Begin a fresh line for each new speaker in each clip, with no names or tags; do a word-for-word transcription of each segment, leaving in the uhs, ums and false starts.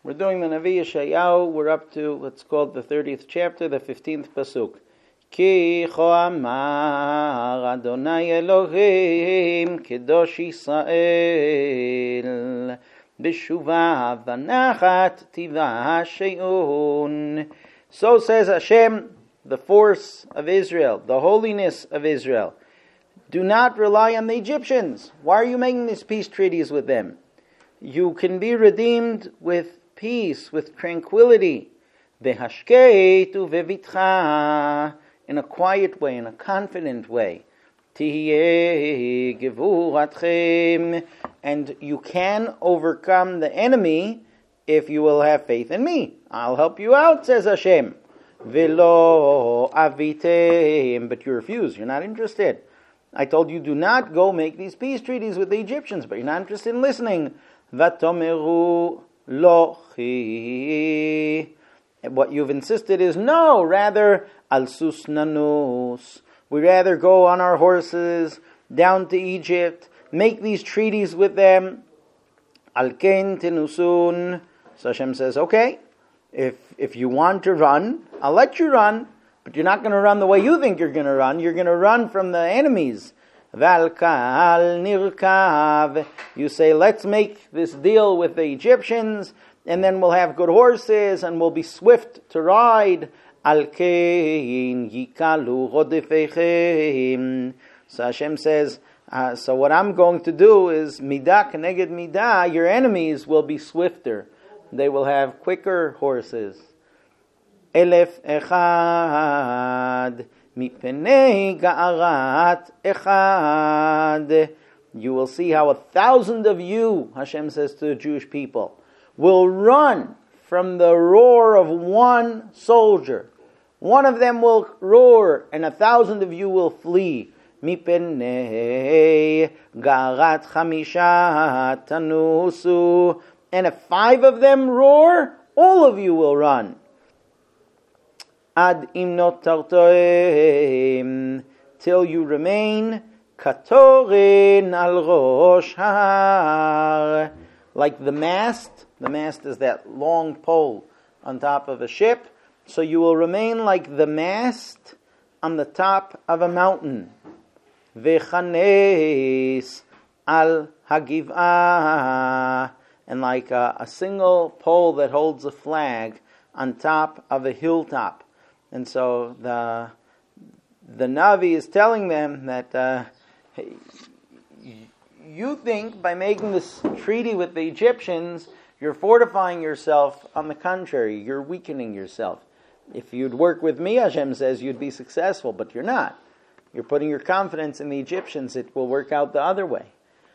We're doing the Navi Yeshayahu. We're up to, let's call it the thirtieth chapter, the fifteenth pasuk. Ki cho amar Adonai Elohim Kedosh Yisrael B'shuva v'nachat tiva she'un. So says Hashem, the force of Israel, the holiness of Israel. Do not rely on the Egyptians. Why are you making these peace treaties with them? You can be redeemed with peace, with tranquility. V'hashkeit u'vevitcha, in a quiet way, in a confident way. Tihye gevuratchem, and you can overcome the enemy if you will have faith in me. I'll help you out, says Hashem. Velo avitem, but you refuse. You're not interested. I told you, do not go make these peace treaties with the Egyptians, but you're not interested in listening. Vatomeru lochi. What you've insisted is no, rather al susnanus. We rather go on our horses down to Egypt, make these treaties with them. Al ken tenusun. So Hashem says, okay, if if you want to run, I'll let you run, but you're not going to run the way you think you're going to run. You're going to run from the enemies. Valkal nirkav. You say, let's make this deal with the Egyptians, and then we'll have good horses, and we'll be swift to ride. Al kein yikalu rodefechem. So Hashem says, uh, so what I'm going to do is, midah keneged midah, your enemies will be swifter. They will have quicker horses. Elef echad mipenei ga'arat echad. You will see how a thousand of you, Hashem says to the Jewish people, will run from the roar of one soldier. One of them will roar, and a thousand of you will flee. Mipenei ga'arat chamisha tanusu. And if five of them roar, all of you will run. Ad imnot tartoim, till you remain katorin al rosh har, like the mast. The mast is that long pole on top of a ship. So you will remain like the mast on the top of a mountain. Vechanes al hagivah, and like a, a single pole that holds a flag on top of a hilltop. And so the the Navi is telling them that uh, hey, you think by making this treaty with the Egyptians, you're fortifying yourself. On the contrary, you're weakening yourself. If you'd work with me, Hashem says, you'd be successful, but you're not. You're putting your confidence in the Egyptians. It will work out the other way.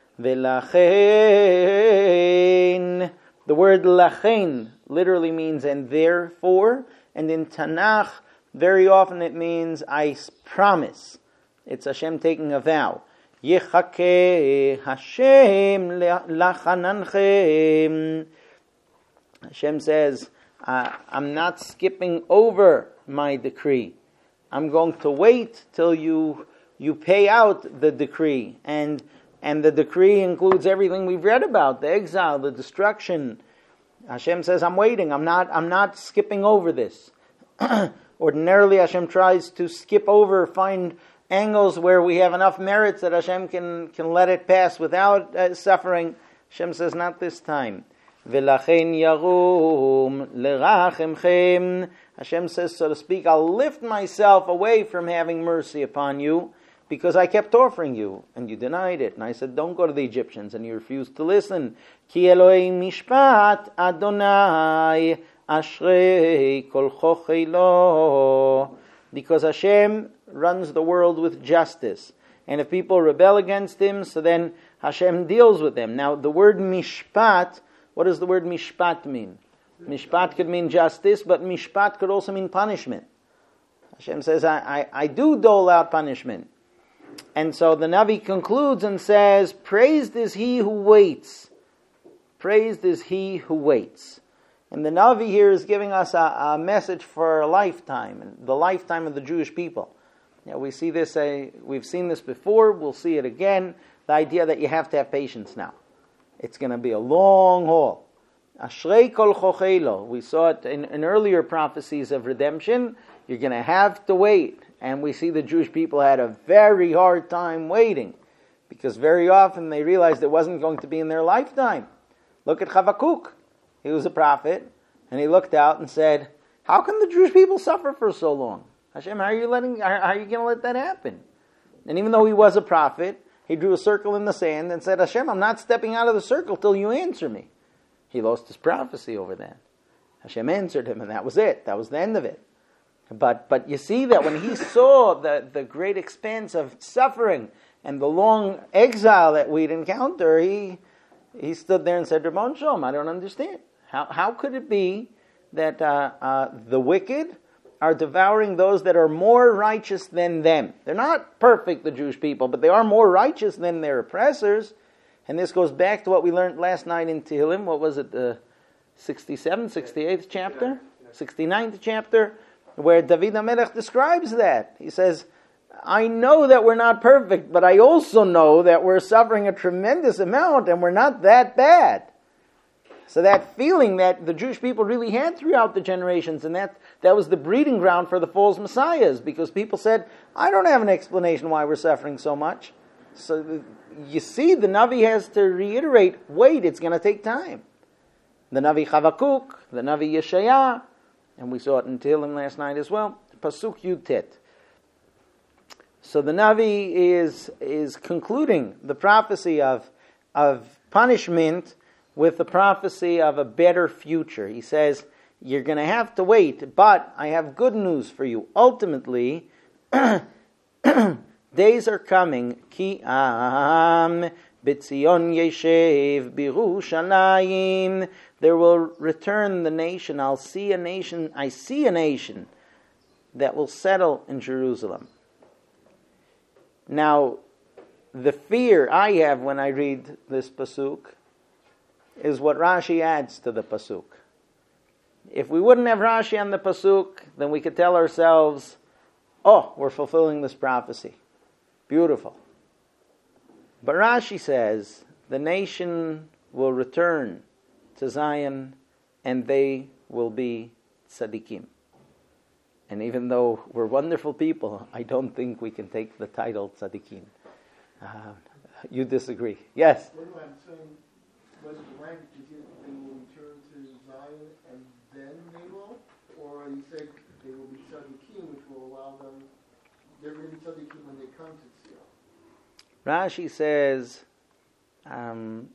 V'lachein, the word lachein literally means and therefore, and in Tanakh, very often it means I promise. It's Hashem taking a vow. Yechakeh Hashem lachananchem. Hashem says, uh, I'm not skipping over my decree. I'm going to wait till you you pay out the decree. And and the decree includes everything we've read about, the exile, the destruction. Hashem says, I'm waiting. I'm not I'm not skipping over this. Ordinarily, Hashem tries to skip over, find angles where we have enough merits that Hashem can, can let it pass without uh, suffering. Hashem says, not this time. V'lachein yarum lerachemchem. Hashem says, so to speak, I'll lift myself away from having mercy upon you because I kept offering you and you denied it. And I said, don't go to the Egyptians, and you refused to listen. Ki Eloi mishpat Adonai ashrei kol chochelo. Because Hashem runs the world with justice. And if people rebel against Him, so then Hashem deals with them. Now, the word mishpat, what does the word mishpat mean? Mishpat could mean justice, but mishpat could also mean punishment. Hashem says, I, I, I do dole out punishment. And so the Navi concludes and says, praised is he who waits. Praised is he who waits. And the Navi here is giving us a, a message for a lifetime, and the lifetime of the Jewish people. Yeah, we see this, uh, we've seen this before, we'll see it again. The idea that you have to have patience now. It's going to be a long haul. Ashrei kol chochelo. We saw it in, in earlier prophecies of redemption. You're going to have to wait. And we see the Jewish people had a very hard time waiting, because very often they realized it wasn't going to be in their lifetime. Look at Habakkuk. He was a prophet, and he looked out and said, how can the Jewish people suffer for so long? Hashem, how are you letting? How are you going to let that happen? And even though he was a prophet, he drew a circle in the sand and said, Hashem, I'm not stepping out of the circle till you answer me. He lost his prophecy over that. Hashem answered him, and that was it. That was the end of it. But but you see that when he saw the, the great expanse of suffering and the long exile that we'd encounter, he he stood there and said, Rabbon Shalom, I don't understand. How how could it be that uh, uh, the wicked are devouring those that are more righteous than them? They're not perfect, the Jewish people, but they are more righteous than their oppressors. And this goes back to what we learned last night in Tehillim. What was it, the sixty-seventh, sixty-eighth chapter? sixty-ninth chapter, where David HaMelech describes that. He says, I know that we're not perfect, but I also know that we're suffering a tremendous amount and we're not that bad. So that feeling that the Jewish people really had throughout the generations, and that, that was the breeding ground for the false messiahs, because people said, I don't have an explanation why we're suffering so much. So you see, the Navi has to reiterate, wait, it's going to take time. The Navi Habakkuk, the Navi Yeshaya, and we saw it in Tehillim last night as well, Pasuk Yud Tet. So the Navi is is concluding the prophecy of of punishment with the prophecy of a better future. He says, you're going to have to wait, but I have good news for you. Ultimately, days are coming, Ki am b'tzion yeshev b'Yerushalayim. There will return the nation. I'll see a nation. I see a nation that will settle in Jerusalem. Now, the fear I have when I read this pasuk is what Rashi adds to the pasuk. If we wouldn't have Rashi on the pasuk, then we could tell ourselves, oh, we're fulfilling this prophecy. Beautiful. But Rashi says, the nation will return to Zion, and they will be tzaddikim. And even though we're wonderful people, I don't think we can take the title tzaddikim. Uh, you disagree? Yes?
What I'm saying, was it the language is it they will return to Zion and then they will? Or are you saying they will be tzaddikim, which will allow them, they're going to be tzaddikim when they come to Zion?
Rashi says, um,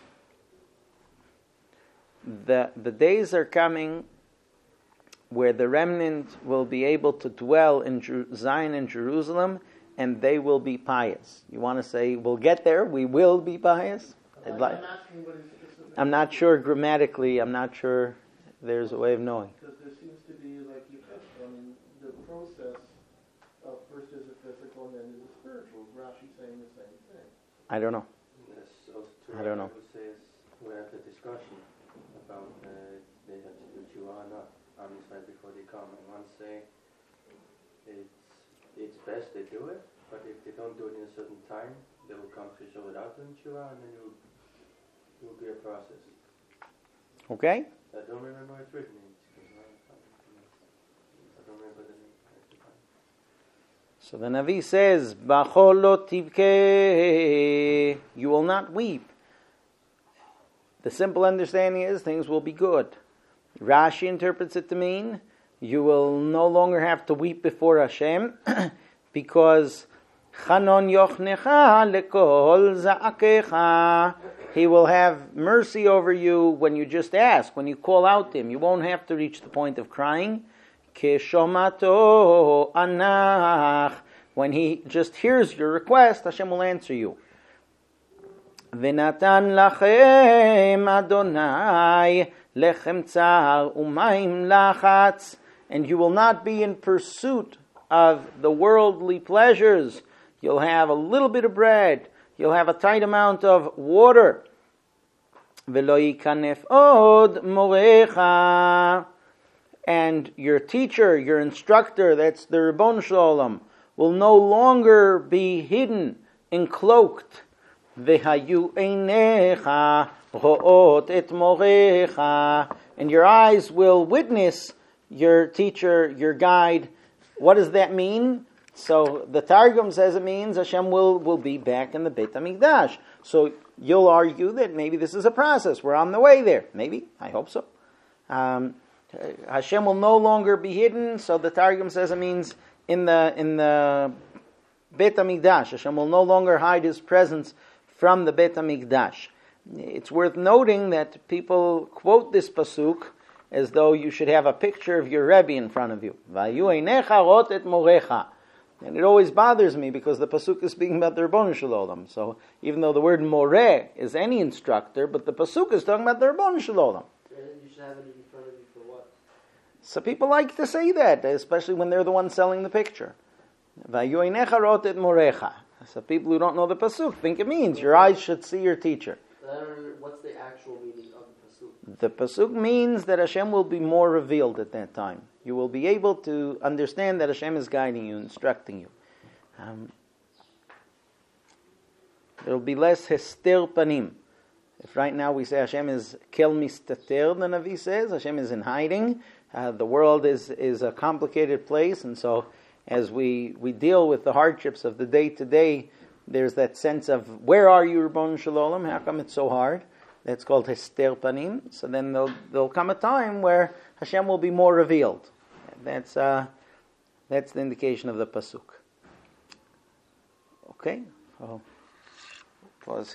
the the days are coming where the remnant will be able to dwell in Jer- Zion and Jerusalem, and they will be pious. You want to say, we'll get there, we will be pious?
I'm,
like,
I'm, asking what is specific.
I'm not sure grammatically, I'm not sure there's a way of knowing.
Because there seems to be, like you said, I mean, the process of first is a physical and then is a spiritual. Rashi saying the same thing.
I don't know.
Yes, also true.
I don't know.
Says we had the discussion about uh, they have to do Tshuva or not on the side before they come, and one say it's it's best they do it, but if they don't do it in a certain time, they will come to show without doing Tshuva, and then you it will be a process.
Okay?
I don't remember it's written in. I don't remember the name.
So the Navi says, Bachol lo tivkeh, you will not weep. The simple understanding is things will be good. Rashi interprets it to mean you will no longer have to weep before Hashem because Chanon yochnecha lekol za'akecha. He will have mercy over you when you just ask, when you call out to Him. You won't have to reach the point of crying. Keshomato anach. When He just hears your request, Hashem will answer you. V'natan lachem Adonai lechem tzar umayim lachatz. And you will not be in pursuit of the worldly pleasures. You'll have a little bit of bread. You'll have a tight amount of water. V'lo yikanef od morecha. And your teacher, your instructor, that's the Ribbon Shalom, will no longer be hidden and cloaked. V'hayu einecha ro'ot et morecha, and your eyes will witness your teacher, your guide. What does that mean? So the Targum says it means Hashem will, will be back in the Beit HaMikdash. So you'll argue that maybe this is a process. We're on the way there. Maybe. I hope so. Um, Hashem will no longer be hidden. So the Targum says it means in the in the Beit HaMikdash. Hashem will no longer hide His presence from the Beit HaMikdash. It's worth noting that people quote this pasuk as though you should have a picture of your Rebbe in front of you. Vayu einecha rot et morecha. And it always bothers me because the pasuk is speaking about the Ribono Shel Olam. So even though the word moreh is any instructor, but the pasuk is talking about the Ribono Shel Olam.
You should have it in front of you for what?
So people like to say that, especially when they're the ones selling the picture. Vayu einecha rot et morecha. So people who don't know the pasuk think it means your eyes should see your teacher.
I don't remember, what's the actual meaning of the pasuk?
The pasuk means that Hashem will be more revealed at that time. You will be able to understand that Hashem is guiding you, instructing you. Um, there will be less hester panim. If right now we say Hashem is kel mistater, the Navi says, Hashem is in hiding. Uh, the world is, is a complicated place, and so as we, we deal with the hardships of the day-to-day, there's that sense of, where are you, Ribono Shel Olam? How come it's so hard? That's called hester panim. So then there'll, there'll come a time where Hashem will be more revealed. That's uh, that's the indication of the pasuk. Okay? Oh, pause.